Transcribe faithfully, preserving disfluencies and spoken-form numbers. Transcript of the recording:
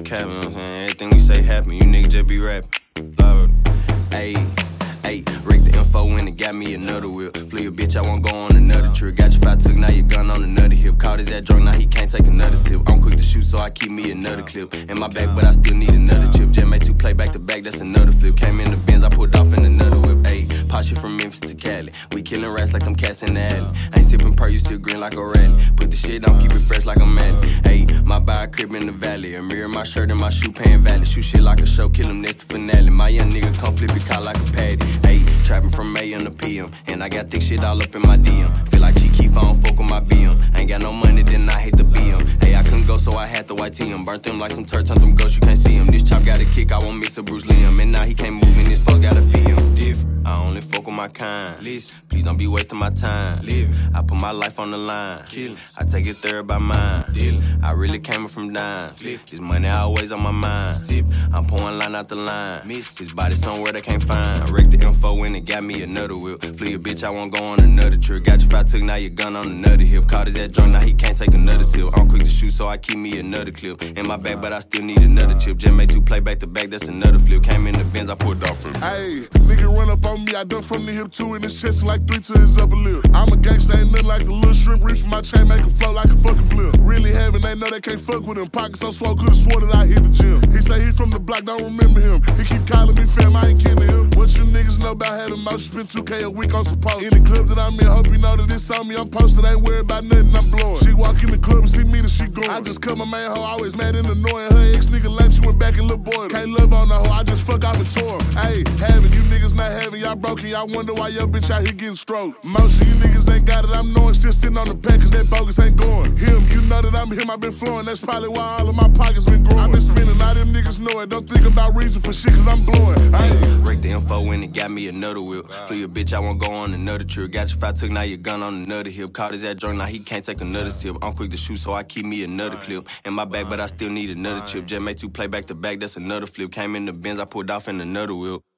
capping, you know what I'm saying? Everything we say happen, you niggas just be rapping. Lord, ayy. Ayy, wreck the info and it got me another whip. Flee a bitch, I won't go on another trip. Got your five took, now your gun on another hip. Caught his ass drunk, now he can't take another sip. I'm quick to shoot, so I keep me another clip. In my bag, but I still need another chip. Jam made two play back to back, that's another flip. Came in the Benz, I pulled off in another whip. Ayy, pot shit from Memphis to Cali. We killing rats like them cats in the alley. Ain't sipping per, you still green like a rally. Put the shit on, keep it fresh like a mad. Ayy, my buy crib in the valley. A mirror, my shirt, and my shoe paying valley. Shoot shit like a show, kill him next to finale. My young nigga come flip it, call like a patty. Ayy, trapping from A M to P M. And I got thick shit all up in my D M. Feel like G Keith, I don't fuck with my B M. Ain't got no money, then I hate the B M. Hey, I couldn't go, so I had to Y T M. Burnt them like some turds, turned them ghosts, you can't see him. This chop got a kick, I won't miss a Bruce Liam. And now he can't move, and this folks gotta feed him. Different. I only fuck with my kind. Listen, please don't be wasting my time. Live. I put my life on the line. Kill. I take it third by mine. Deal. I really came from dime. Flip. This money always on my mind. Sip. I'm pouring line out the line. Miss. His body somewhere they can't find. I wrecked the info and it got me another whip. Flee a bitch, I won't go on another trip. Got your five took, now your gun on another hip. Caught his ass drunk, now he can't take another sip. I'm quick to shoot, so I keep me another clip. In my bag, but I still need another chip. Just made two play back to back, that's another flip. Came in the Benz, I pulled off from. Ayy, nigga run up on me, I done from the hip two in his chest and like three to his upper lip. I'm a gangsta, ain't nothing like a little shrimp reef from my chain, make a flow like a fucking flip. Really having, they know they can't fuck with him. Pockets so swole, could've swore that I hit the gym. He say he from the block, don't remember him. He keep calling me fam, I ain't kidding him. What you niggas know about had a mouse, spend two K a week on some post. In the club that I'm in, hope you know that it's on me, I'm posted, ain't worried about nothing, I'm blowing. She walk in the club and see me, then she going. I just cut my main hoe, always mad and annoying. Her ex nigga lame, she went back and little boy. Can't love on the hoe, I just fuck off and tore him. Ayy, having, you niggas not having, y'all broken, y'all wonder why your bitch out here getting stroked. Most of you niggas ain't got it, I'm knowing, still sitting on the back cause that bogus ain't going. Him, you know that I'm him, I been flowing, that's probably why all of my pockets been growing. I been spinning, all them niggas know it, don't think about reason for shit cause I'm blowing. Ayy. Wreck the info and it got me another whip. Flee a bitch, I won't go on another trip. Got your five took, now your gun on another hip. Caught his ass drunk, now he can't take another sip. I'm quick to shoot, so I keep me another clip. In my bag, but I still need another chip. Just made two play back to back, that's another flip. Came in the Benz, I pulled off in another whip.